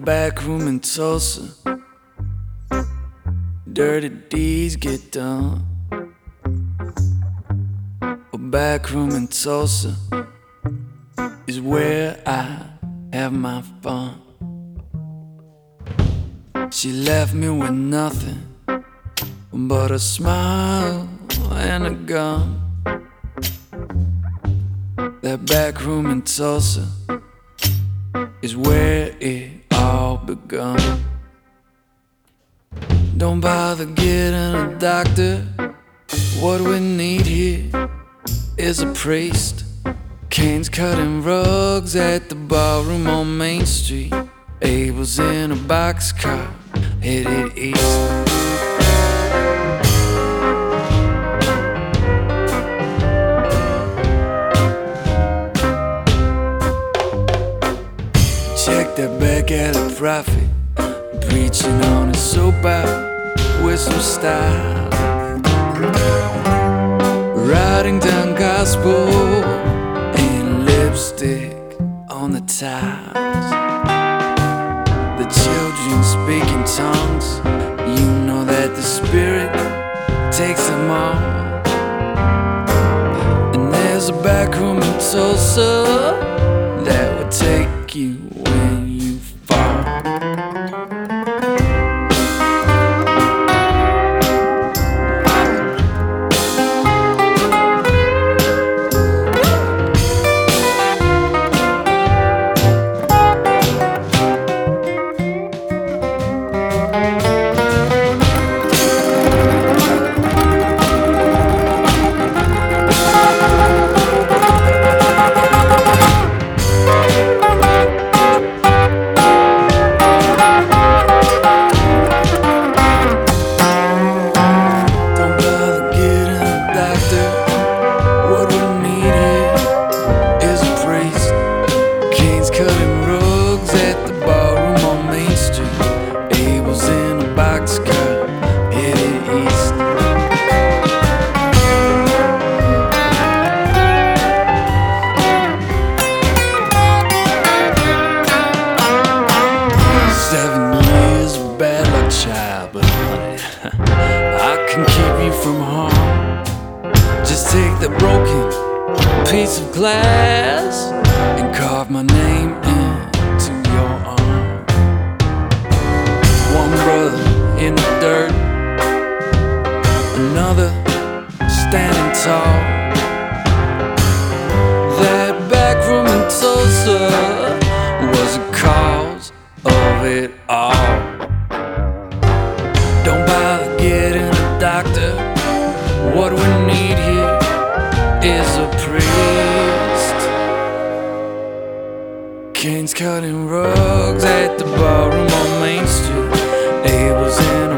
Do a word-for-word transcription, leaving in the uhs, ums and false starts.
back room in Tulsa, dirty deeds get done. A back room in Tulsa is where I have my fun. She left me with nothing but a smile and a gun. That back room in Tulsa is where it all begun. Don't bother getting a doctor. What we need here is a priest. Cane's cutting rugs at the ballroom on Main Street. Abel's in a boxcar headed east. Check that back alley prophet, preaching on his soap out with some style, writing down gospel in lipstick on the tiles. The children speak in tongues, you know that the Spirit takes them all. And there's a back room in Tulsa that will take you when you fall. Cutting rugs at the ballroom on Main Street. Abel's in a boxcar headed east. Seven years of bad luck, child, but honey, I can keep you from harm. Just take the broken piece of glass and carve my name into your arm. One brother in the dirt, another standing tall. That back room in Tulsa was the cause of it all. Don't bother getting a doctor. What we need here is a priest. Cane's cutting rugs at the ballroom on Main Street. Abel's in a